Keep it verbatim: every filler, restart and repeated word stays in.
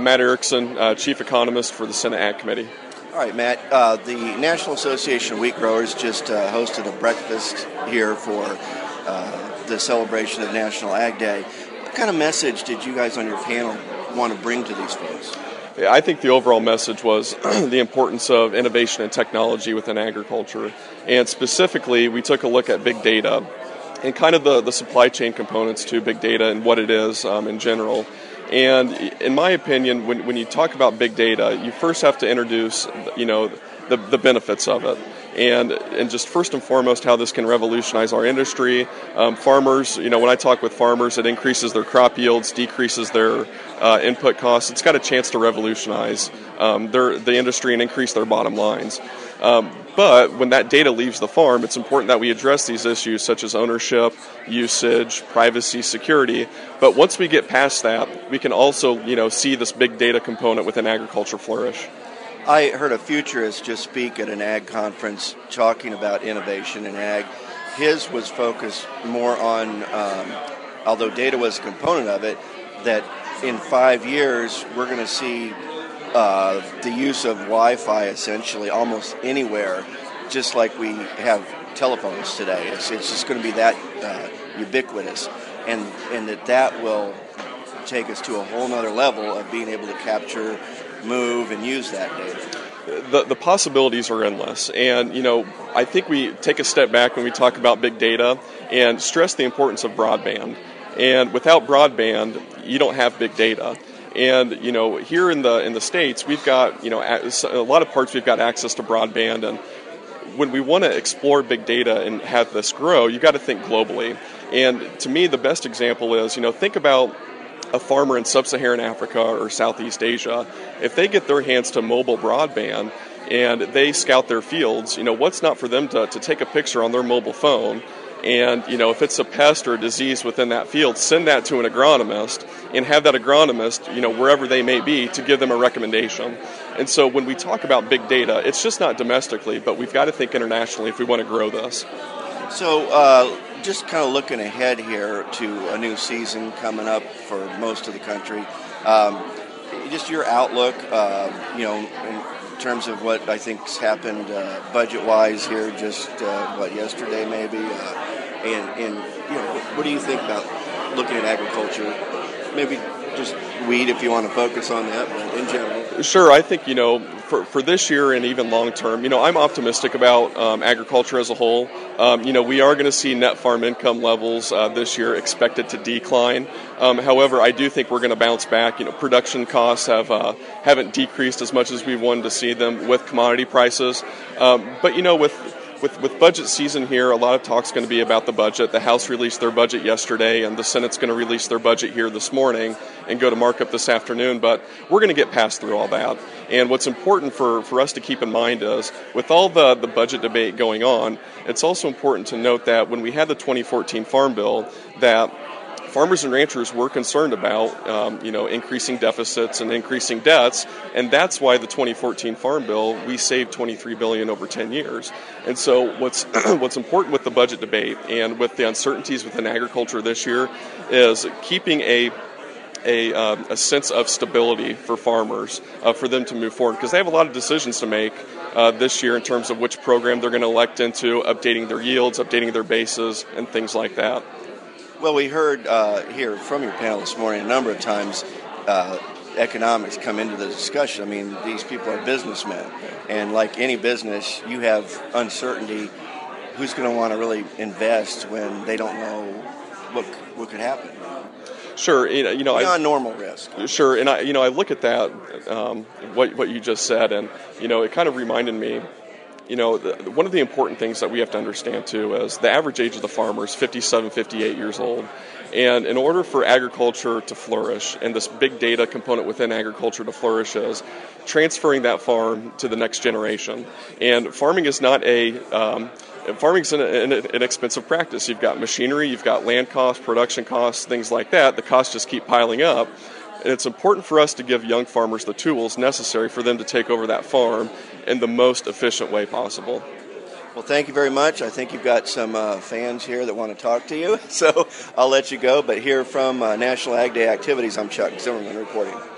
Matt Erickson, uh, Chief Economist for the Senate Ag Committee. All right, Matt. Uh, the National Association of Wheat Growers just uh, hosted a breakfast here for uh, the celebration of National Ag Day. What kind of message did you guys on your panel want to bring to these folks? Yeah, I think the overall message was the importance of innovation and technology within agriculture. And specifically, we took a look at big data and kind of the, the supply chain components to big data and what it is um, in general. And in my opinion, when, when you talk about big data, you first have to introduce, you know, the, the benefits of it. And and just first and foremost, how this can revolutionize our industry. Um, farmers, you know, when I talk with farmers, it increases their crop yields, decreases their uh, input costs. It's got a chance to revolutionize um, their the industry and increase their bottom lines. Um, but when that data leaves the farm, it's important that we address these issues such as ownership, usage, privacy, security. But once we get past that, we can also, you know, see this big data component within agriculture flourish. I heard a futurist just speak at an ag conference talking about innovation in ag. His was focused more on, um, although data was a component of it, that in five years we're going to see uh, the use of Wi-Fi essentially almost anywhere, just like we have telephones today. It's, it's just going to be that uh, ubiquitous, and, and that that will take us to a whole nother level of being able to capture, move, and use that data. The, the possibilities are endless. And, you know, I think we take a step back when we talk about big data and stress the importance of broadband. And without broadband, you don't have big data. And, you know, here in the in the States, we've got, you know, a lot of parts we've got access to broadband. And when we want to explore big data and have this grow, you've got to think globally. And to me, the best example is, you know, think about a farmer in sub-Saharan Africa or Southeast Asia. If they get their hands to mobile broadband and they scout their fields, you know, what's not for them to, to take a picture on their mobile phone and, you know, if it's a pest or a disease within that field, send that to an agronomist and have that agronomist, you know, wherever they may be, to give them a recommendation. And so when we talk about big data, it's just not domestically, but we've got to think internationally if we want to grow this. So, uh, just kind of looking ahead here to a new season coming up for most of the country, um, just your outlook, uh, you know, in terms of what I think's happened uh, budget-wise here, just uh, what yesterday maybe, uh, and, and you know, what, what do you think about looking at agriculture? Maybe just wheat if you want to focus on that, but in general. Sure, I think, you know, for, for this year and even long term, you know, I'm optimistic about um, agriculture as a whole. Um, you know, we are going to see net farm income levels uh, this year expected to decline. Um, however, I do think we're going to bounce back. You know, production costs have uh, haven't decreased as much as we wanted to see them with commodity prices. Um, but you know, with With with budget season here, a lot of talk's going to be about the budget. The House released their budget yesterday, and the Senate's going to release their budget here this morning and go to markup this afternoon. But we're going to get past through all that. And what's important for, for us to keep in mind is, with all the, the budget debate going on, it's also important to note that when we had the twenty fourteen Farm Bill, that farmers and ranchers were concerned about, um, you know, increasing deficits and increasing debts, and that's why the twenty fourteen Farm Bill, we saved twenty-three billion dollars over ten years. And so what's what's important with the budget debate and with the uncertainties within agriculture this year is keeping a a, um, a sense of stability for farmers, uh, for them to move forward, because they have a lot of decisions to make uh, this year in terms of which program they're going to elect into, updating their yields, updating their bases, and things like that. Well, we heard uh, here from your panel this morning a number of times uh, economics come into the discussion. I mean, these people are businessmen, and like any business, you have uncertainty. Who's going to want to really invest when they don't know what what could happen? Sure, you know, you know beyond normal risk. Sure, and I, you know, I look at that, um, what what you just said, and you know, it kind of reminded me. You know, the, one of the important things that we have to understand, too, is the average age of the farmer is fifty-seven, fifty-eight years old. And in order for agriculture to flourish, and this big data component within agriculture to flourish, is transferring that farm to the next generation. And farming is not a... Um, Farming is an, an, an expensive practice. You've got machinery, you've got land costs, production costs, things like that. The costs just keep piling up. And it's important for us to give young farmers the tools necessary for them to take over that farm in the most efficient way possible. Well, thank you very much. I think you've got some uh, fans here that want to talk to you, so I'll let you go. But here from uh, National Ag Day activities, I'm Chuck Zimmerman reporting.